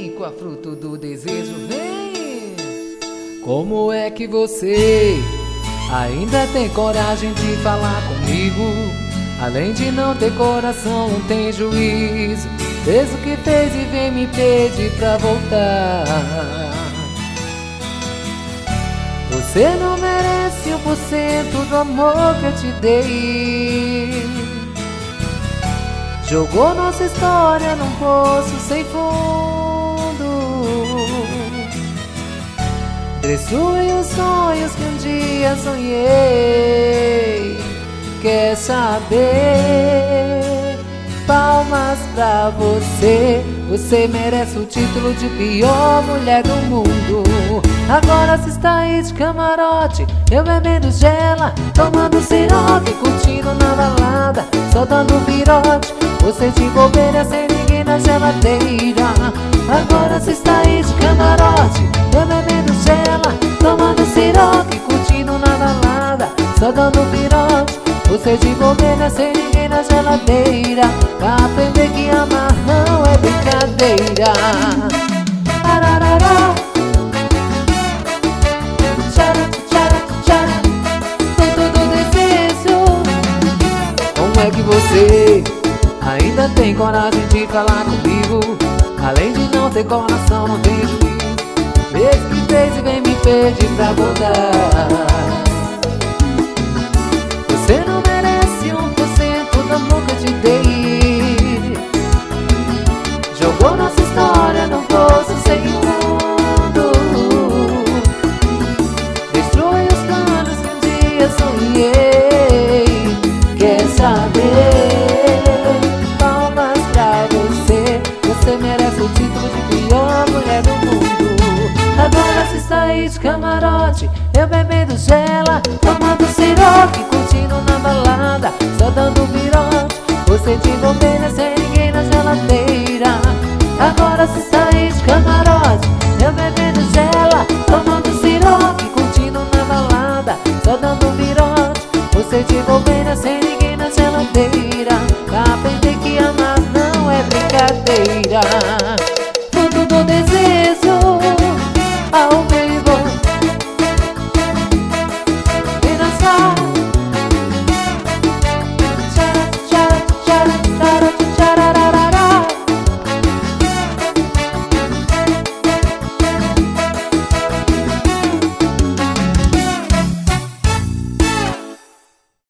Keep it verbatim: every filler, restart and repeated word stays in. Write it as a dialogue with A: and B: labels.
A: vem com a fruta do desejo, vem. Como é que você ainda tem coragem de falar comigo? Além de não ter coração, não tem juízo. Fez o que fez e vem me pedir pra voltar. Você não merece um por cento do amor que eu te dei. Jogou nossa história num poço sem fundo. Destruiu os sonhos que um dia sonhei. Quer saber? Palmas pra você. Você merece o título de pior mulher do mundo. Agora se está aí de camarote, eu bebendo gela, tomando siroque, curtindo na balada, só dando virote. Você de bobeira sem ninguém na geladeira. Agora se está aí de camarote, eu bebendo gela, tomando siroque, curtindo na balada, só dando virote. Você de bobeira sem ninguém na geladeira. Pra aprender que amar não é brincadeira. Ararará. Tchara, tchara, tchara. Fruto do desejo. Como é que você ainda tem coragem de falar comigo? Além de não ter coração, não tem juízo. Fez que fez e vem me pedir pra voltar. Você não merece um por cento do amor que eu te dei. Jogou nossa história num poço sem fundo. Destruiu os planos que um dia sonhei. Quer saber? Palmas pra você. Você merece o título de pior mulher do mundo. Agora se sair de camarote, eu bebendo gela, tomando siroque, curtindo na balada, só dando virote. Você de bobeira sem ninguém na geladeira. Agora se sair de camarote, eu bebendo gela, tomando siroque, curtindo na balada, só dando virote. Você de bobeira sem ninguém na geladeira. Pra aprender que amar não é brincadeira.